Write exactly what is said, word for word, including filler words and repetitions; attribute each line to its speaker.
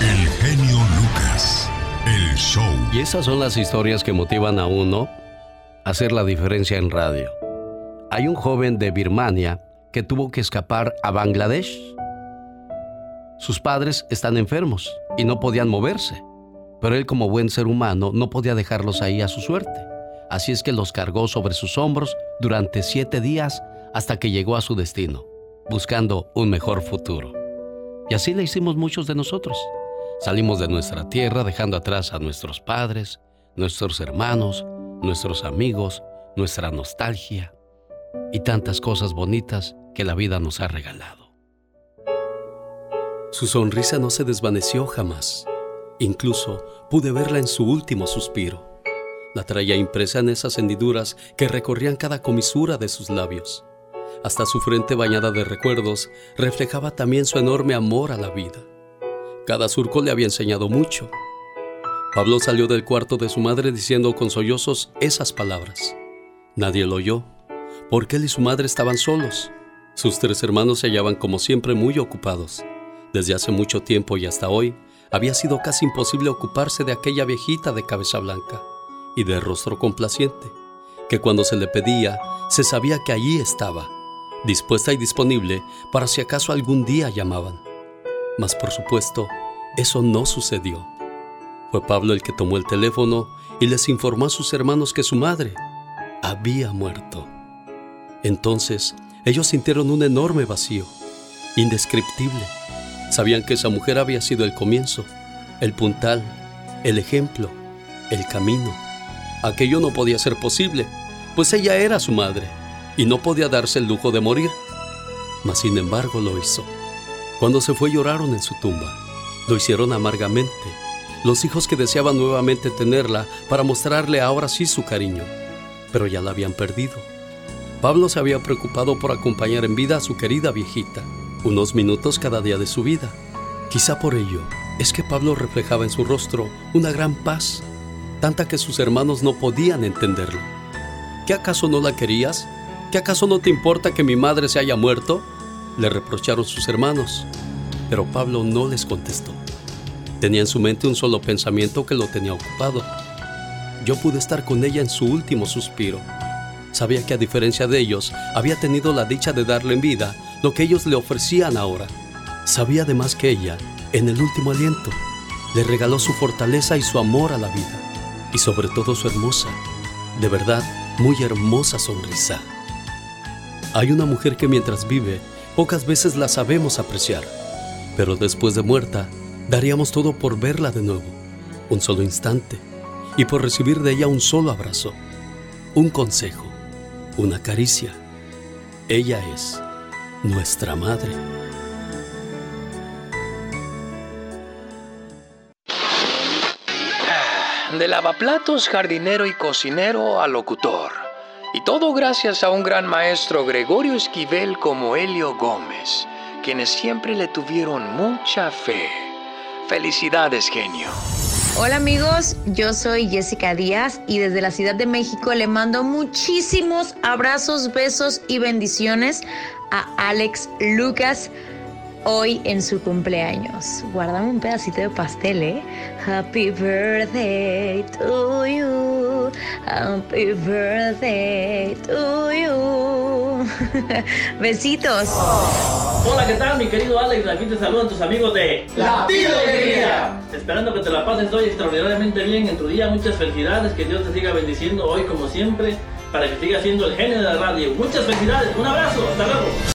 Speaker 1: El genio Lucas, el show.
Speaker 2: Y esas son las historias que motivan a uno a hacer la diferencia en radio. Hay un joven de Birmania que tuvo que escapar a Bangladesh. Sus padres están enfermos y no podían moverse, pero él, como buen ser humano, no podía dejarlos ahí a su suerte. Así es que los cargó sobre sus hombros durante siete días hasta que llegó a su destino, buscando un mejor futuro. Y así le hicimos muchos de nosotros. Salimos de nuestra tierra dejando atrás a nuestros padres, nuestros hermanos, nuestros amigos, nuestra nostalgia y tantas cosas bonitas que la vida nos ha regalado. Su sonrisa no se desvaneció jamás. Incluso pude verla en su último suspiro. La traía impresa en esas hendiduras que recorrían cada comisura de sus labios. Hasta su frente bañada de recuerdos reflejaba también su enorme amor a la vida. Cada surco le había enseñado mucho. Pablo salió del cuarto de su madre diciendo con sollozos esas palabras. Nadie lo oyó, porque él y su madre estaban solos. Sus tres hermanos se hallaban como siempre muy ocupados. Desde hace mucho tiempo y hasta hoy, había sido casi imposible ocuparse de aquella viejita de cabeza blanca y de rostro complaciente, que cuando se le pedía, se sabía que allí estaba, dispuesta y disponible para si acaso algún día llamaban. Mas por supuesto, eso no sucedió. Fue Pablo el que tomó el teléfono y les informó a sus hermanos que su madre había muerto. Entonces, ellos sintieron un enorme vacío, indescriptible. Sabían que esa mujer había sido el comienzo, el puntal, el ejemplo, el camino. Aquello no podía ser posible, pues ella era su madre y no podía darse el lujo de morir. Mas sin embargo lo hizo. Cuando se fue lloraron en su tumba. Lo hicieron amargamente. Los hijos que deseaban nuevamente tenerla para mostrarle ahora sí su cariño, pero ya la habían perdido. Pablo se había preocupado por acompañar en vida a su querida viejita, unos minutos cada día de su vida. Quizá por ello es que Pablo reflejaba en su rostro una gran paz, tanta que sus hermanos no podían entenderlo. ¿Qué acaso no la querías? ¿Qué acaso no te importa que mi madre se haya muerto?, le reprocharon sus hermanos. Pero Pablo no les contestó. Tenía en su mente un solo pensamiento que lo tenía ocupado. Yo pude estar con ella en su último suspiro. Sabía que a diferencia de ellos, había tenido la dicha de darle en vida lo que ellos le ofrecían ahora. Sabía además que ella, en el último aliento, le regaló su fortaleza y su amor a la vida. Y sobre todo su hermosa, de verdad, muy hermosa sonrisa. Hay una mujer que mientras vive, pocas veces la sabemos apreciar. Pero después de muerta, daríamos todo por verla de nuevo, un solo instante, y por recibir de ella un solo abrazo, un consejo, una caricia. Ella es nuestra madre.
Speaker 3: De lavaplatos, jardinero y cocinero a locutor. Y todo gracias a un gran maestro Gregorio Esquivel como Helio Gómez, quienes siempre le tuvieron mucha fe. Felicidades, genio.
Speaker 4: Hola amigos, yo soy Jessica Díaz y desde la Ciudad de México le mando muchísimos abrazos, besos y bendiciones a Alex Lucas hoy en su cumpleaños. Guárdame un pedacito de pastel, ¿eh? Happy birthday to you, happy birthday to you. Besitos.
Speaker 5: Hola, ¿qué tal, mi querido Alex? Aquí te saludan tus amigos de
Speaker 6: Latido de Alegría.
Speaker 5: Esperando que te la pases hoy extraordinariamente bien en tu día. Muchas felicidades, que Dios te siga bendiciendo hoy como siempre, para que sigas siendo el genio de la radio. Muchas felicidades, un abrazo, hasta luego.